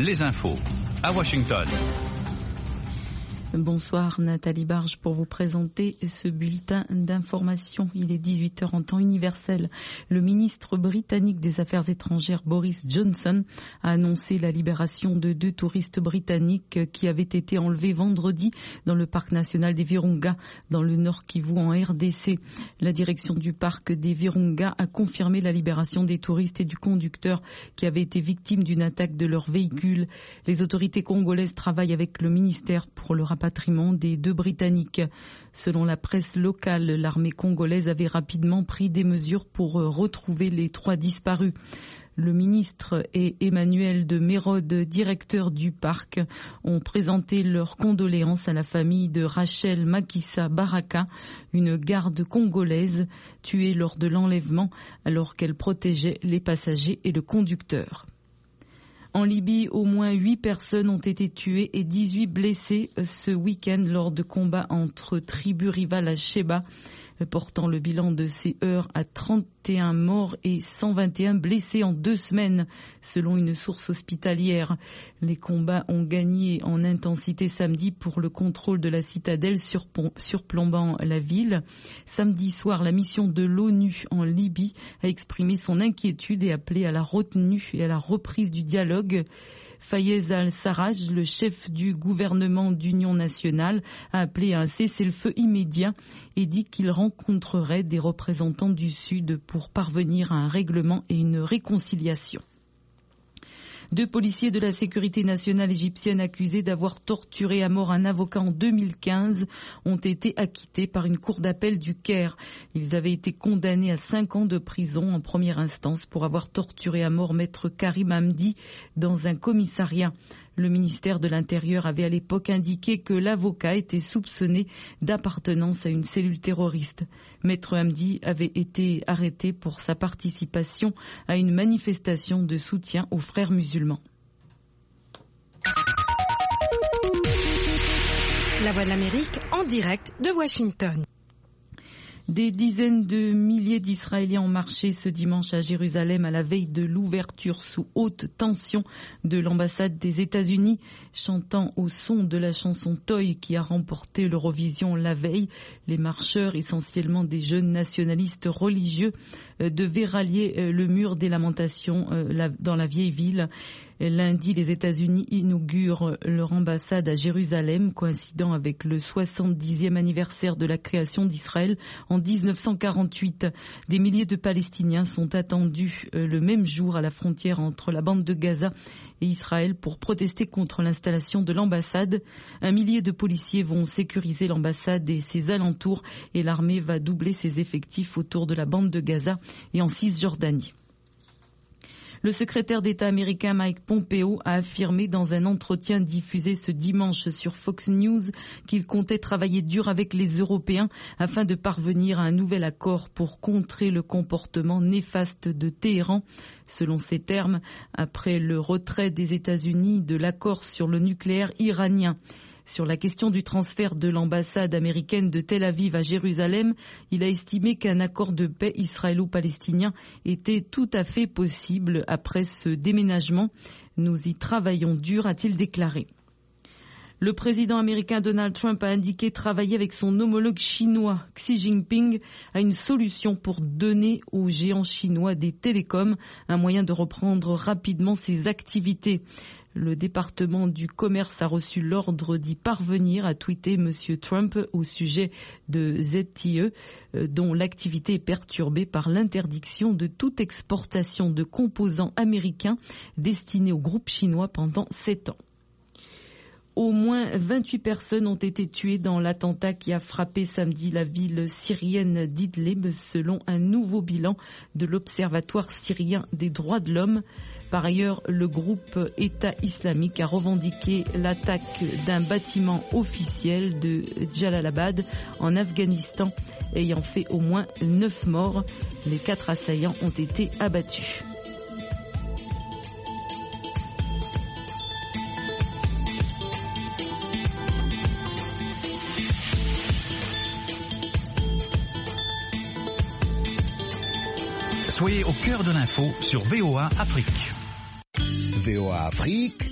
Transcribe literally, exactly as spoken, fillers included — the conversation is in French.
les infos à Washington. Bonsoir Nathalie Barge pour vous présenter ce bulletin d'information. Il est dix-huit heures en temps universel. Le ministre britannique des Affaires étrangères Boris Johnson a annoncé la libération de deux touristes britanniques qui avaient été enlevés vendredi dans le parc national des Virunga, dans le Nord Kivu en R D C. La direction du parc des Virunga a confirmé la libération des touristes et du conducteur qui avaient été victimes d'une attaque de leur véhicule. Les autorités congolaises travaillent avec le ministère pour le rapatriement des deux Britanniques. Selon la presse locale, l'armée congolaise avait rapidement pris des mesures pour retrouver les trois disparus. Le ministre et Emmanuel de Mérode, directeur du parc, ont présenté leurs condoléances à la famille de Rachel Makissa Baraka, une garde congolaise tuée lors de l'enlèvement alors qu'elle protégeait les passagers et le conducteur. En Libye, au moins huit personnes ont été tuées et dix-huit blessées ce week-end lors de combats entre tribus rivales à Sheba, portant le bilan de ces heurts à trente et un morts et cent vingt et un blessés en deux semaines, selon une source hospitalière. Les combats ont gagné en intensité samedi pour le contrôle de la citadelle surplombant la ville. Samedi soir, la mission de l'ONU en Libye a exprimé son inquiétude et appelé à la retenue et à la reprise du dialogue. Fayez al-Sarraj, le chef du gouvernement d'union nationale, a appelé à un cessez-le-feu immédiat et dit qu'il rencontrerait des représentants du Sud pour parvenir à un règlement et une réconciliation. Deux policiers de la sécurité nationale égyptienne accusés d'avoir torturé à mort un avocat en deux mille quinze ont été acquittés par une cour d'appel du Caire. Ils avaient été condamnés à cinq ans de prison en première instance pour avoir torturé à mort maître Karim Hamdi dans un commissariat. Le ministère de l'Intérieur avait à l'époque indiqué que l'avocat était soupçonné d'appartenance à une cellule terroriste. Maître Hamdi avait été arrêté pour sa participation à une manifestation de soutien aux frères musulmans. La Voix de l'Amérique en direct de Washington. Des dizaines de milliers d'Israéliens ont marché ce dimanche à Jérusalem à la veille de l'ouverture sous haute tension de l'ambassade des États-Unis, chantant au son de la chanson Toy qui a remporté l'Eurovision la veille. Les marcheurs, essentiellement des jeunes nationalistes religieux, devaient rallier le mur des lamentations dans la vieille ville. Lundi, les États-Unis inaugurent leur ambassade à Jérusalem, coïncidant avec le soixante-dixième anniversaire de la création d'Israël en dix-neuf cent quarante-huit. Des milliers de Palestiniens sont attendus le même jour à la frontière entre la bande de Gaza et Israël pour protester contre l'installation de l'ambassade. Un millier de policiers vont sécuriser l'ambassade et ses alentours et l'armée va doubler ses effectifs autour de la bande de Gaza et en Cisjordanie. Le secrétaire d'État américain Mike Pompeo a affirmé dans un entretien diffusé ce dimanche sur Fox News qu'il comptait travailler dur avec les Européens afin de parvenir à un nouvel accord pour contrer le comportement néfaste de Téhéran. Selon ses termes, après le retrait des États-Unis de l'accord sur le nucléaire iranien. Sur la question du transfert de l'ambassade américaine de Tel Aviv à Jérusalem, il a estimé qu'un accord de paix israélo-palestinien était tout à fait possible après ce déménagement. Nous y travaillons dur, a-t-il déclaré. Le président américain Donald Trump a indiqué travailler avec son homologue chinois Xi Jinping à une solution pour donner aux géants chinois des télécoms un moyen de reprendre rapidement ses activités. Le département du commerce a reçu l'ordre d'y parvenir, a tweeté M. Trump au sujet de Z T E, dont l'activité est perturbée par l'interdiction de toute exportation de composants américains destinés au groupe chinois pendant sept ans. Au moins vingt-huit personnes ont été tuées dans l'attentat qui a frappé samedi la ville syrienne d'Idlib, selon un nouveau bilan de l'Observatoire syrien des droits de l'homme. Par ailleurs, le groupe État islamique a revendiqué l'attaque d'un bâtiment officiel de Jalalabad en Afghanistan, ayant fait au moins neuf morts. Les quatre assaillants ont été abattus. Soyez au cœur de l'info sur V O A Afrique. V O A Afrique,